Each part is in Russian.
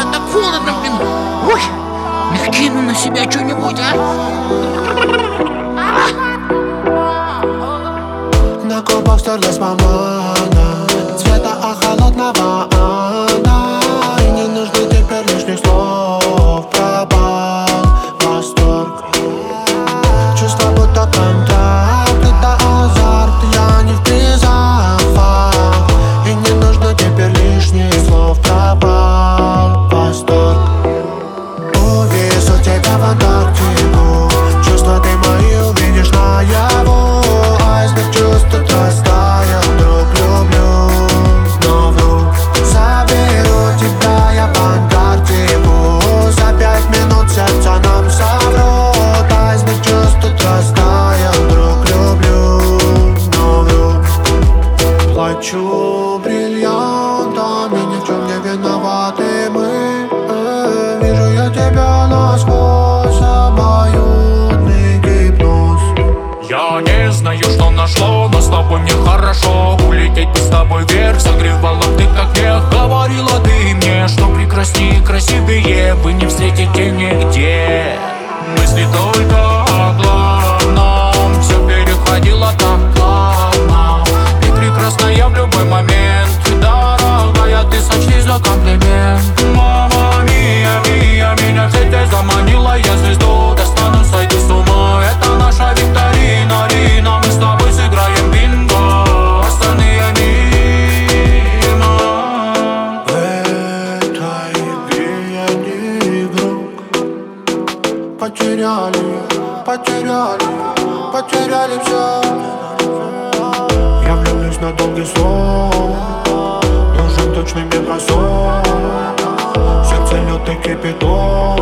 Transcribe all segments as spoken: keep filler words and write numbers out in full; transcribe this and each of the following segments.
так холодно, блин. Ой, накину на себя что-нибудь, а? На губах стерлась помада цвета а холодного ада. И не нужно теперь лишних слов. Пропал восторг. Чувство будто контракт, это азарт. Я не в призах. И не нужно теперь лишних слов. Пропал восторг. Увижу тебя в Антарктику. Чувства ты мои увидишь наяву. Айсберг чувств тут растаял. Друг, люблю, но вдруг заберу тебя я в Антарктику. За пять минут сердце нам соврут. Айсберг чувств тут растаял. Друг, люблю, но вдруг плачу бриллиантами. Ни в чем не виноваты мы. э, Вижу я тебя насквозь. Обоюдный гипноз. Я не знаю, что нашло, но с тобой мне хорошо. Улететь бы с тобой вверх, согревала ты как мех. Говорила ты мне, что прекраснее и красивее вы не встретите нигде. Мысли только о главном, все переходило так плавно. Ты прекрасная в любой момент, дорогая, ты сочти за комплимент. Мама мия, мия, меня в сеть заманила. Я звезду достану, сойду с ума. Это наша викторина, Рина. Мы с тобой сыграем бинго, остальные мимо. В этой игре я не игрок. Потеряли, потеряли, потеряли все. Я влюблюсь на долгий срок. Нужен точный мне бросок. Сердце лед и кипяток.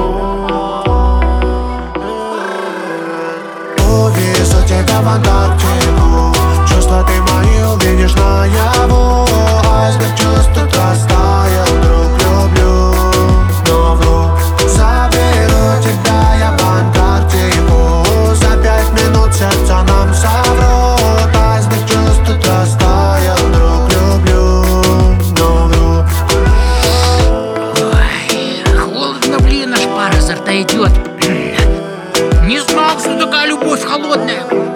Увижу тебя в Антарктику. Чувства ты мои увидишь наяву. Айсберг чувств тут растаял. Друг, люблю, но вдруг заберу тебя я в Антарктику. За пять минут сердце нам соврут. Айсберг чувств тут растаял. Друг, люблю, но вдруг Ой, холодно, блин, аж пар изо рта идет. Не знал, что такая любовь холодная.